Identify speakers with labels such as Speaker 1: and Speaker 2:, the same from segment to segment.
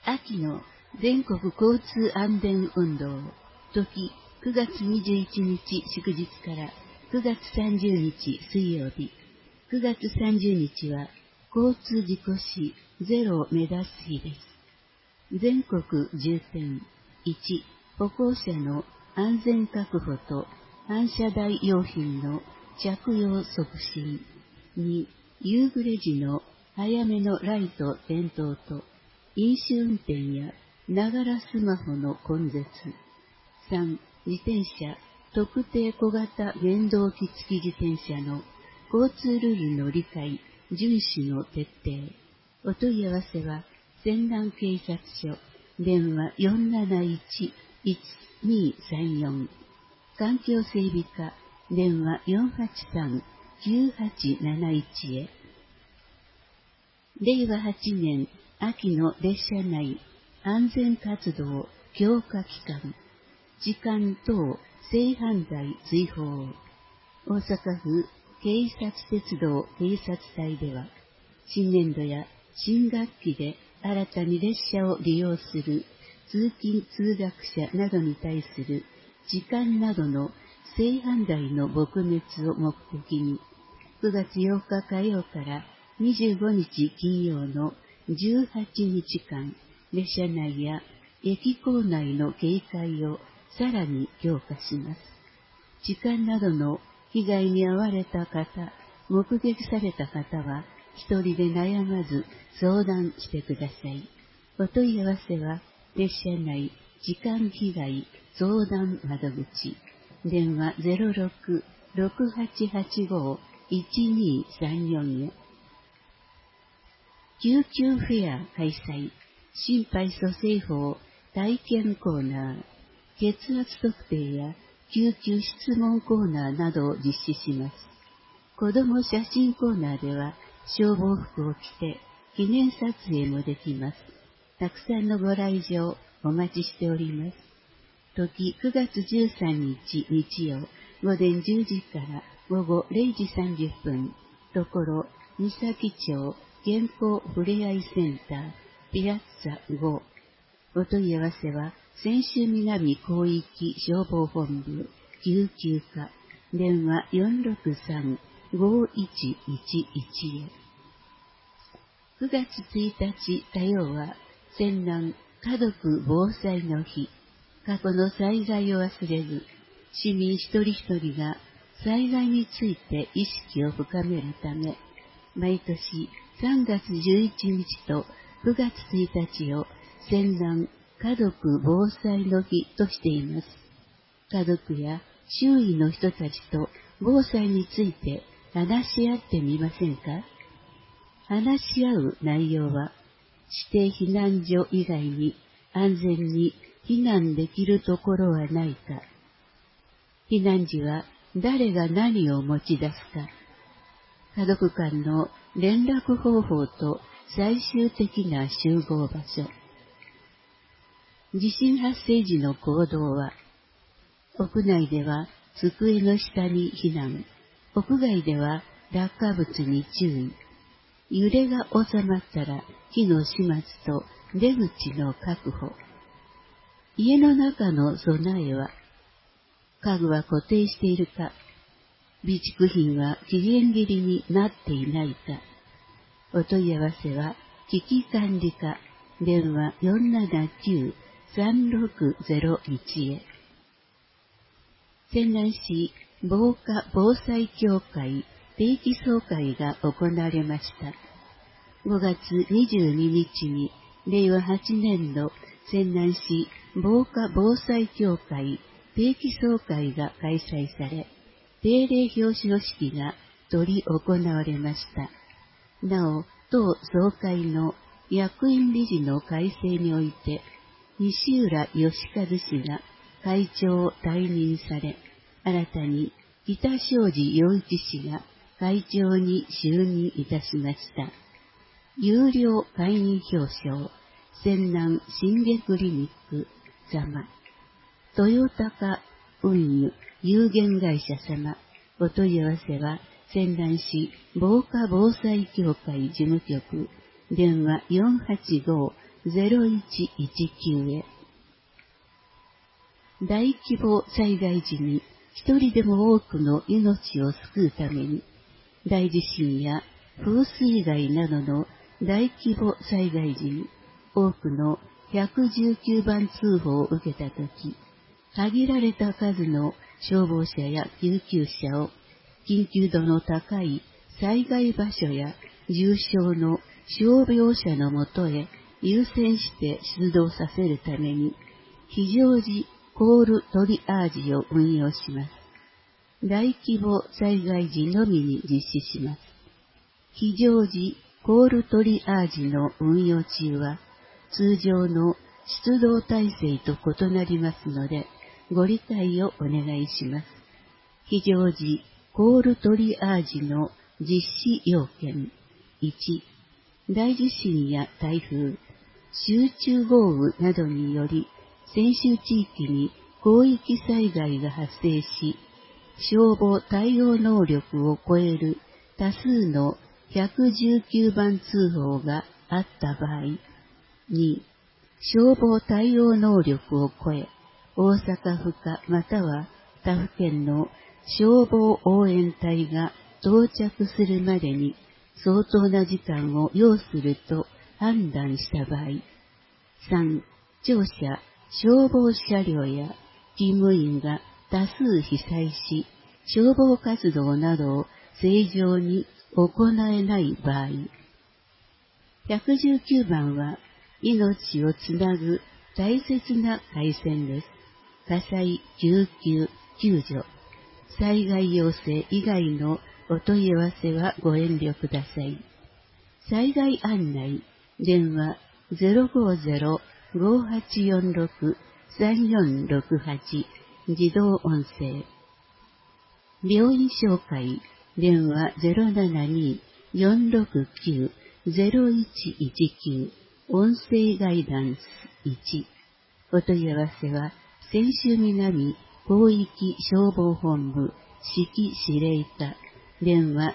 Speaker 1: 秋の全国交通安全運動、時9月21日祝日から9月30日水曜日。9月30日は交通事故死ゼロを目指す日です。全国重点。1、歩行者の安全確保と反射台用品の着用促進。2、夕暮れ時の早めのライト点灯と飲酒運転やながらスマホの根絶。3、自転車、特定小型原動機付き自転車の交通ルールの理解、遵守の徹底。お問い合わせは、泉南警察署、電話471-1234。環境整備課、電話483-9871へ。令和8年秋の列車内安全活動強化期間、時間等性犯罪追放。大阪府警察鉄道警察隊では、新年度や新学期で新たに列車を利用する通勤通学者などに対する時間などの性犯罪の撲滅を目的に、9月8日火曜から25日金曜の18日間、列車内や駅構内の警戒をさらに強化します。痴漢などの被害に遭われた方、目撃された方は、一人で悩まず相談してください。お問い合わせは、列車内痴漢被害相談窓口、電話06-6885-1234へ。救急フェア開催、心肺蘇生法体験コーナー、血圧測定や救急質問コーナーなどを実施します。子ども写真コーナーでは消防服を着て記念撮影もできます。たくさんのご来場お待ちしております。時9月13日日曜午前10時から午後0時30分、ところ三崎町健康ふれあいセンターピアッツァ5。お問い合わせは泉州南広域消防本部救急課、電話463-5111へ。9月1日火曜は泉南家族防災の日。過去の災害を忘れず、市民一人一人が災害について意識を深めるため、毎年3月11日と9月1日を泉南家族防災の日としています。家族や周囲の人たちと防災について話し合ってみませんか？話し合う内容は、指定避難所以外に安全に避難できるところはないか、避難時は誰が何を持ち出すか、家族間の連絡方法と最終的な集合場所。地震発生時の行動は、屋内では机の下に避難、屋外では落下物に注意。揺れが収まったら火の始末と出口の確保。家の中の備えは、家具は固定しているか、備蓄品は期限切りになっていないか。お問い合わせは危機管理課、電話479-3601へ。泉南市防火防災協会定期総会が行われました。5月22日に令和8年度泉南市防火防災協会定期総会が開催され、定例表彰式が執り行われました。なお、当総会の役員理事の改正において、西浦義和氏が会長を退任され、新たに北庄司洋一氏が会長に就任いたしました。有料会員表彰、泉南新下クリニック様、豊高運輸有限会社様、お問い合わせは泉南市防火防災協会事務局、電話 0119へ。大規模災害時に一人でも多くの命を救うために、大地震や風水害などの大規模災害時に多くの119番通報を受けたとき、限られた数の消防車や救急車を緊急度の高い災害場所や重症の傷病者のもとへ優先して出動させるために非常時コールトリアージを運用します。大規模災害時のみに実施します。非常時コールトリアージの運用中は通常の出動体制と異なりますのでご理解をお願いします。非常時コールトリアージの実施要件。1、大地震や台風、集中豪雨などにより先週地域に広域災害が発生し、消防対応能力を超える多数の119番通報があった場合。2、消防対応能力を超え、大阪府かまたは他府県の消防応援隊が到着するまでに相当な時間を要すると判断した場合。3、庁舎、消防車両や勤務員が多数被災し、消防活動などを正常に行えない場合。119番は命をつなぐ大切な回線です。火災、救急、救助、災害要請以外のお問い合わせはご遠慮ください。災害案内、電話 050-5846-3468 自動音声。病院紹介、電話 072-469-0119 音声ガイダンス1。お問い合わせは、泉州南広域消防本部指揮司令課、電話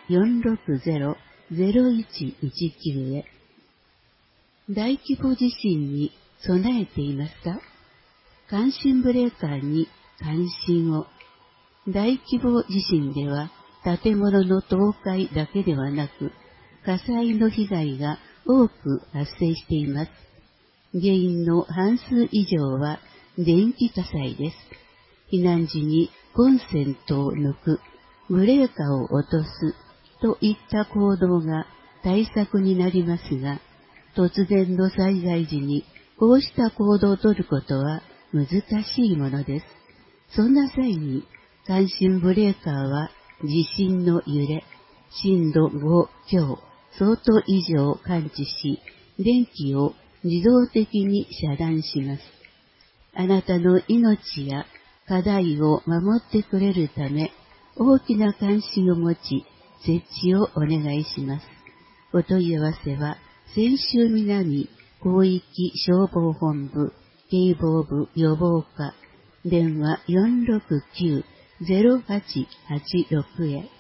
Speaker 1: 460-0119 へ。大規模地震に備えていますか？感震ブレーカーに関心を。大規模地震では建物の倒壊だけではなく、火災の被害が多く発生しています。原因の半数以上は電気火災です。避難時にコンセントを抜く、ブレーカーを落とすといった行動が対策になりますが、突然の災害時にこうした行動をとることは難しいものです。そんな際に、感震ブレーカーは地震の揺れ、震度5強、相当以上を感知し、電気を自動的に遮断します。あなたの命や課題を守ってくれるため、大きな関心を持ち、設置をお願いします。お問い合わせは、泉州南広域消防本部警防部予防課、電話 469-0886 へ。